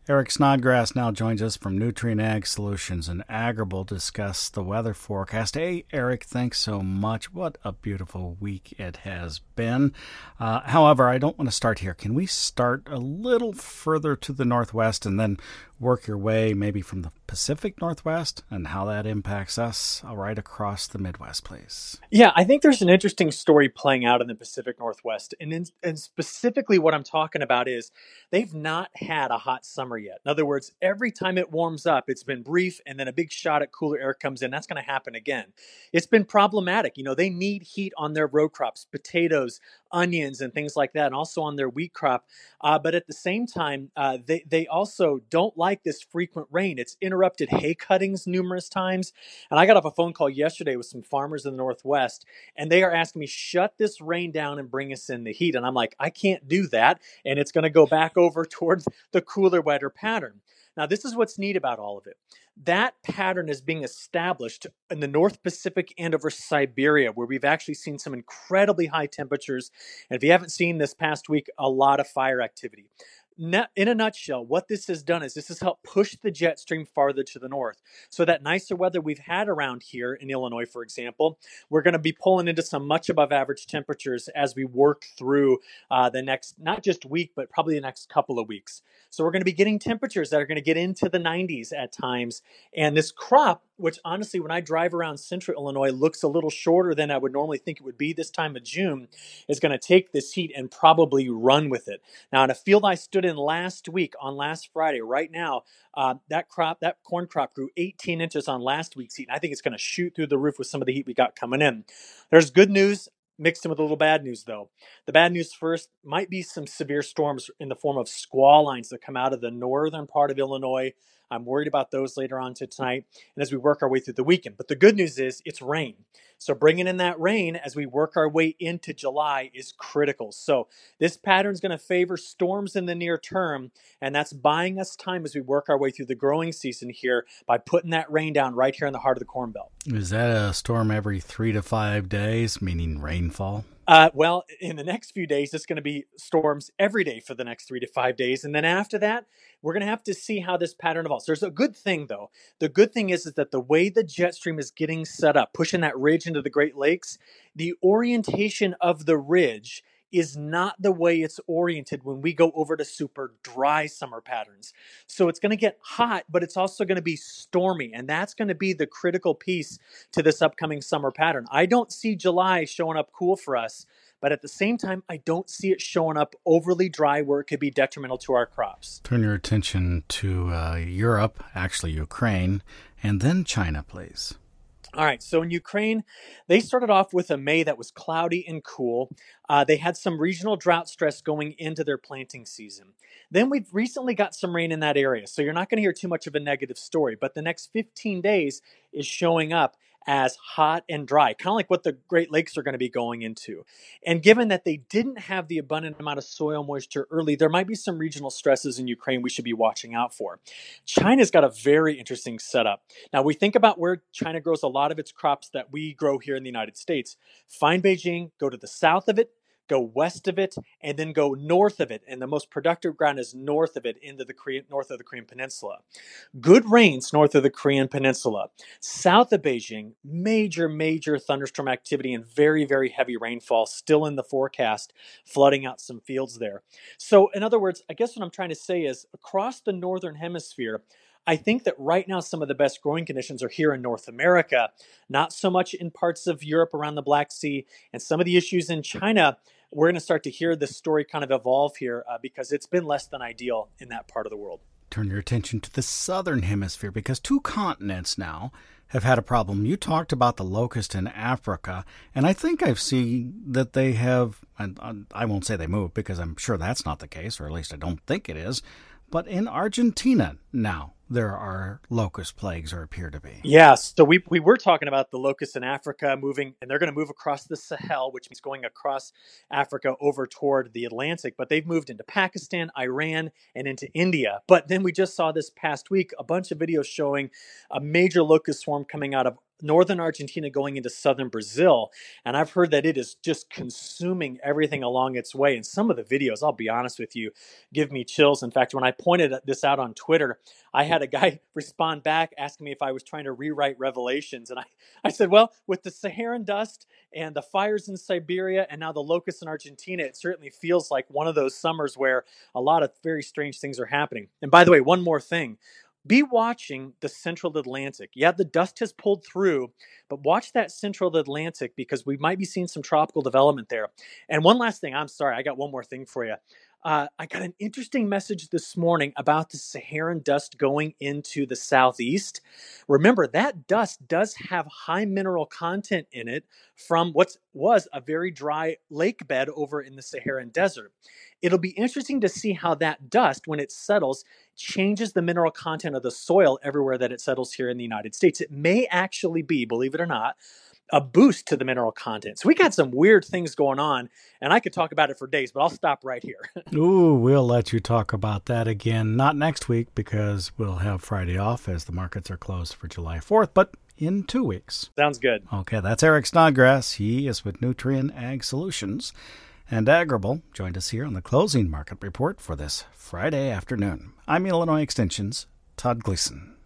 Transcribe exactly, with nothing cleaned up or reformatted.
Eric Snodgrass now joins us from Nutrien Ag Solutions and Agrible to discuss the weather forecast. Hey, Eric, thanks so much. What a beautiful week it has been. Uh, however, I don't want to start here. Can we start a little further to the northwest and then work your way maybe from the Pacific Northwest and how that impacts us uh, right across the Midwest, please? Yeah, I think there's an interesting story playing out in the Pacific Northwest. And, in, and specifically what I'm talking about is they've not had a hot summer yet. In other words, every time it warms up, it's been brief and then a big shot at cooler air comes in. That's going to happen again. It's been problematic. You know, they need heat on their row crops, potatoes, onions, and things like that, and also on their wheat crop. Uh, but at the same time, uh, they, they also don't like this frequent rain. It's interrupted hay cuttings numerous times. And I got off a phone call yesterday with some farmers in the Northwest, and they are asking me, shut this rain down and bring us in the heat. And I'm like, I can't do that. And it's going to go back over towards the cooler, wetter pattern. Now, this is what's neat about all of it. That pattern is being established in the North Pacific and over Siberia, where we've actually seen some incredibly high temperatures. And if you haven't seen this past week, a lot of fire activity. In a nutshell, what this has done is this has helped push the jet stream farther to the north. So that nicer weather we've had around here in Illinois, for example, we're going to be pulling into some much above average temperatures as we work through uh, the next, not just week, but probably the next couple of weeks. So we're going to be getting temperatures that are going to get into the nineties at times. And this crop, which honestly, when I drive around central Illinois, looks a little shorter than I would normally think it would be this time of June, is going to take this heat and probably run with it. Now, in a field I stood in last week on last Friday, right now, uh, that crop, that corn crop grew eighteen inches on last week's heat. And I think it's going to shoot through the roof with some of the heat we got coming in. There's good news mixed in with a little bad news, though. The bad news first might be some severe storms in the form of squall lines that come out of the northern part of Illinois. I'm worried about those later on to tonight and as we work our way through the weekend. But the good news is it's rain. So bringing in that rain as we work our way into July is critical. So this pattern is going to favor storms in the near term, and that's buying us time as we work our way through the growing season here by putting that rain down right here in the heart of the Corn Belt. Is that a storm every three to five days, meaning rainfall? Uh, well, in the next few days, it's going to be storms every day for the next three to five days. And then after that, we're going to have to see how this pattern evolves. There's a good thing, though. The good thing is, is that the way the jet stream is getting set up, pushing that ridge into the Great Lakes, the orientation of the ridge is not the way it's oriented when we go over to super dry summer patterns. So it's going to get hot, but it's also going to be stormy. And that's going to be the critical piece to this upcoming summer pattern. I don't see July showing up cool for us, but at the same time, I don't see it showing up overly dry where it could be detrimental to our crops. Turn your attention to uh, Europe, actually Ukraine, and then China, please. All right, so in Ukraine, they started off with a May that was cloudy and cool. Uh, they had some regional drought stress going into their planting season. Then we've recently got some rain in that area, so you're not going to hear too much of a negative story. But the next fifteen days is showing up as hot and dry, kind of like what the Great Lakes are going to be going into. And given that they didn't have the abundant amount of soil moisture early, there might be some regional stresses in Ukraine we should be watching out for. China's got a very interesting setup. Now, we think about where China grows a lot of its crops that we grow here in the United States. Find Beijing, go to the south of it, go west of it, and then go north of it. And the most productive ground is north of it, into the Korean, north of the Korean Peninsula. Good rains north of the Korean Peninsula. South of Beijing, major, major thunderstorm activity and very, very heavy rainfall still in the forecast, flooding out some fields there. So in other words, I guess what I'm trying to say is across the northern hemisphere, I think that right now some of the best growing conditions are here in North America, not so much in parts of Europe around the Black Sea, and some of the issues in China. We're going to start to hear this story kind of evolve here uh, because it's been less than ideal in that part of the world. Turn your attention to the southern hemisphere because two continents now have had a problem. You talked about the locust in Africa, and I think I've seen that they have, and I won't say they moved because I'm sure that's not the case, or at least I don't think it is, but in Argentina now there are locust plagues, or appear to be. Yes. So we, we were talking about the locusts in Africa moving, and they're going to move across the Sahel, which means going across Africa over toward the Atlantic. But they've moved into Pakistan, Iran, and into India. But then we just saw this past week a bunch of videos showing a major locust swarm coming out of northern Argentina going into southern Brazil. And I've heard that it is just consuming everything along its way. And some of the videos, I'll be honest with you, give me chills. In fact, when I pointed this out on Twitter, I had a guy respond back asking me if I was trying to rewrite Revelations. And I, I said, well, with the Saharan dust and the fires in Siberia and now the locusts in Argentina, it certainly feels like one of those summers where a lot of very strange things are happening. And by the way, one more thing. Be watching the central Atlantic. Yeah, the dust has pulled through, but watch that central Atlantic because we might be seeing some tropical development there. And one last thing, I'm sorry, I got one more thing for you. Uh, I got an interesting message this morning about the Saharan dust going into the southeast. Remember, that dust does have high mineral content in it from what was a very dry lake bed over in the Saharan desert. It'll be interesting to see how that dust, when it settles, changes the mineral content of the soil everywhere that it settles here in the United States. It may actually be, believe it or not, a boost to the mineral content. So we got some weird things going on, and I could talk about it for days, but I'll stop right here. Ooh, we'll let you talk about that again, not next week because we'll have Friday off as the markets are closed for July fourth, but in two weeks. Sounds good. Okay, that's Eric Snodgrass. He is with Nutrien Ag Solutions. And Agrible joined us here on the Closing Market Report for this Friday afternoon. I'm Illinois Extension's Todd Gleason.